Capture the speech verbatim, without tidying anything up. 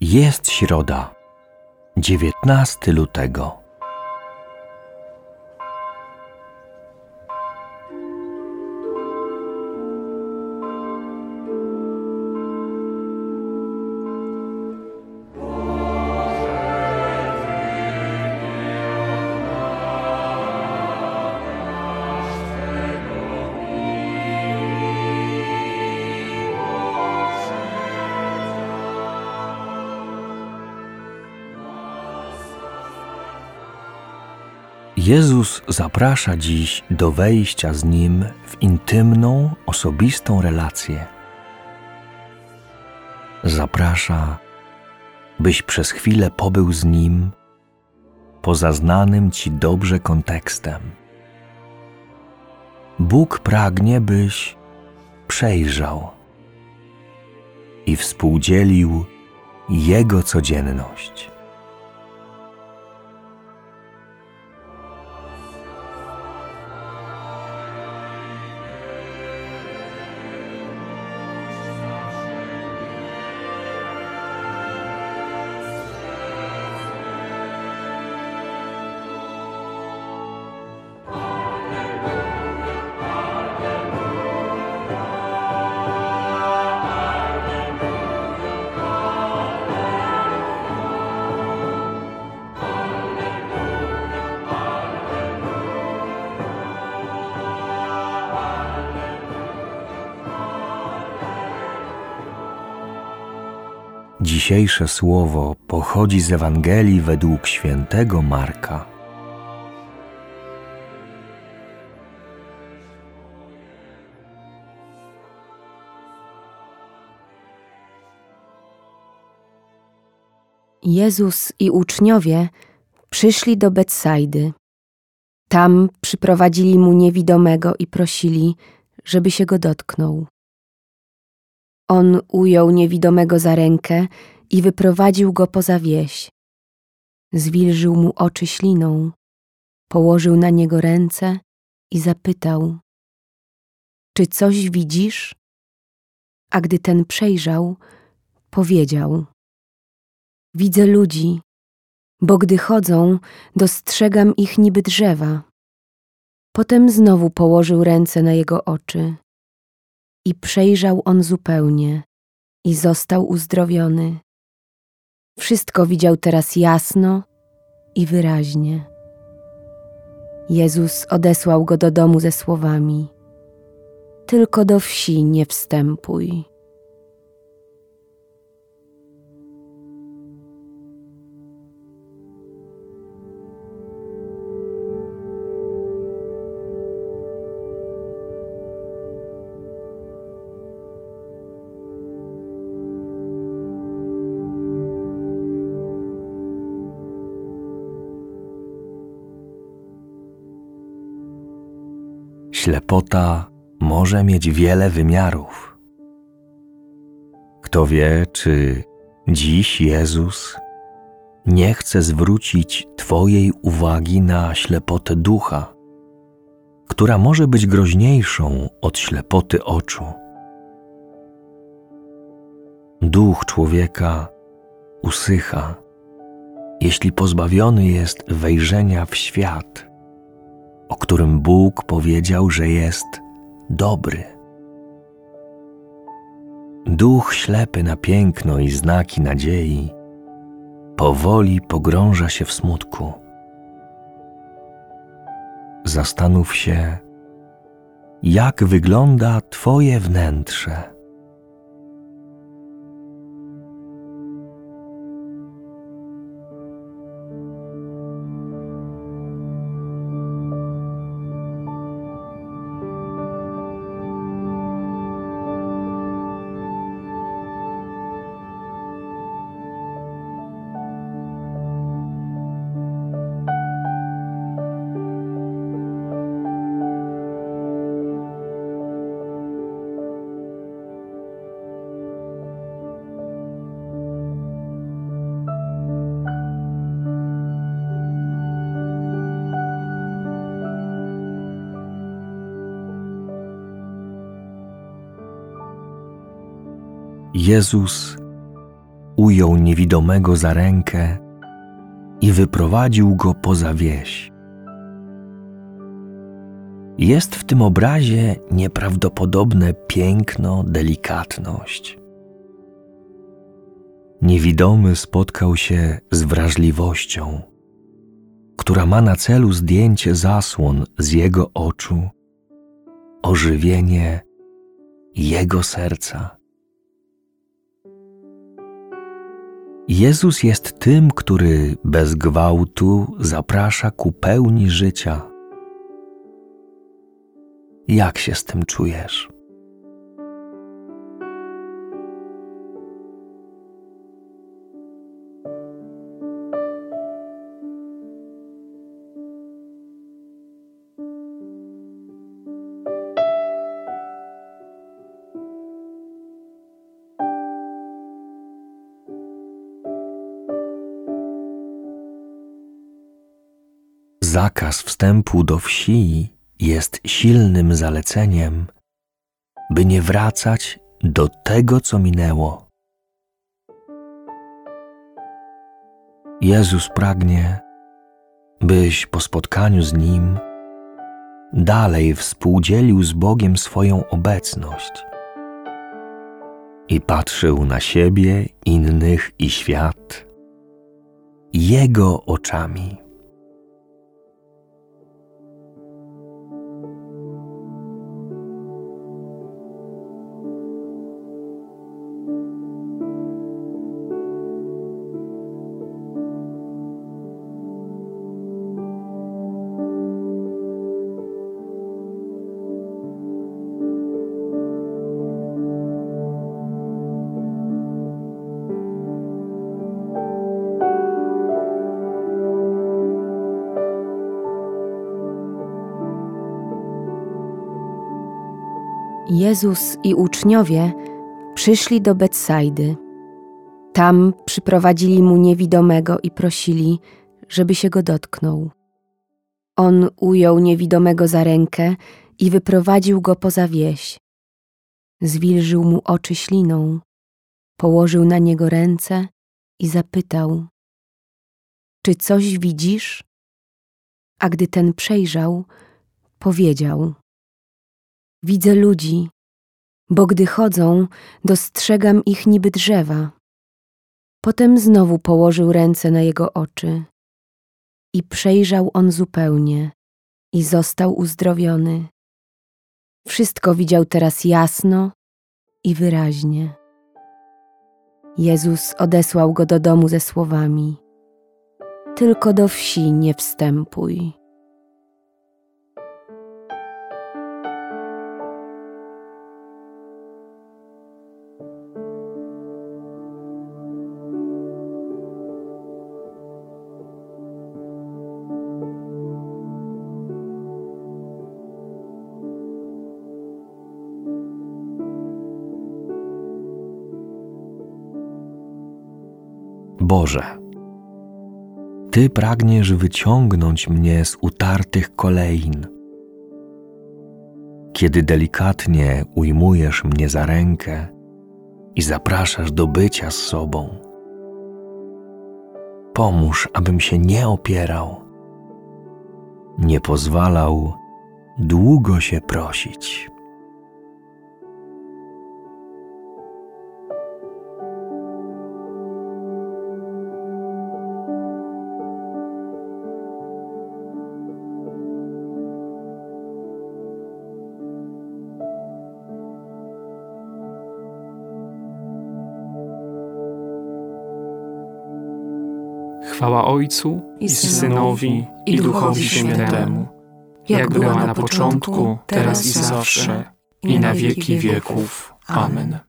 Jest środa, dziewiętnastego lutego. Jezus zaprasza dziś do wejścia z Nim w intymną, osobistą relację. Zaprasza, byś przez chwilę pobył z Nim poza znanym Ci dobrze kontekstem. Bóg pragnie, byś przejrzał i współdzielił Jego codzienność. Dzisiejsze słowo pochodzi z Ewangelii według świętego Marka. Jezus i uczniowie przyszli do Betsajdy. Tam przyprowadzili mu niewidomego i prosili, żeby się go dotknął. On ujął niewidomego za rękę i wyprowadził go poza wieś. Zwilżył mu oczy śliną, położył na niego ręce i zapytał: czy coś widzisz? A gdy ten przejrzał, powiedział: widzę ludzi, bo gdy chodzą, dostrzegam ich niby drzewa. Potem znowu położył ręce na jego oczy. I przejrzał on zupełnie i został uzdrowiony. Wszystko widział teraz jasno i wyraźnie. Jezus odesłał go do domu ze słowami: tylko do wsi nie wstępuj. Ślepota może mieć wiele wymiarów. Kto wie, czy dziś Jezus nie chce zwrócić Twojej uwagi na ślepotę ducha, która może być groźniejszą od ślepoty oczu. Duch człowieka usycha, jeśli pozbawiony jest wejrzenia w świat, o którym Bóg powiedział, że jest dobry. Duch ślepy na piękno i znaki nadziei powoli pogrąża się w smutku. Zastanów się, jak wygląda Twoje wnętrze. Jezus ujął niewidomego za rękę i wyprowadził go poza wieś. Jest w tym obrazie nieprawdopodobne piękno, delikatność. Niewidomy spotkał się z wrażliwością, która ma na celu zdjęcie zasłon z jego oczu, ożywienie jego serca. Jezus jest tym, który bez gwałtu zaprasza ku pełni życia. Jak się z tym czujesz? Zakaz wstępu do wsi jest silnym zaleceniem, by nie wracać do tego, co minęło. Jezus pragnie, byś po spotkaniu z Nim dalej współdzielił z Bogiem swoją obecność i patrzył na siebie, innych i świat Jego oczami. Jezus i uczniowie przyszli do Betsajdy. Tam przyprowadzili mu niewidomego i prosili, żeby się go dotknął. On ujął niewidomego za rękę i wyprowadził go poza wieś. Zwilżył mu oczy śliną, położył na niego ręce i zapytał: czy coś widzisz? A gdy ten przejrzał, powiedział: widzę ludzi, bo gdy chodzą, dostrzegam ich niby drzewa. Potem znowu położył ręce na jego oczy i przejrzał on zupełnie i został uzdrowiony. Wszystko widział teraz jasno i wyraźnie. Jezus odesłał go do domu ze słowami: tylko do wsi nie wstępuj. Boże, Ty pragniesz wyciągnąć mnie z utartych kolein. Kiedy delikatnie ujmujesz mnie za rękę i zapraszasz do bycia z sobą, pomóż, abym się nie opierał, nie pozwalał długo się prosić. Chwała Ojcu i Synowi, i Duchowi Świętemu, jak była na początku, teraz i zawsze, i na wieki wieków. Amen.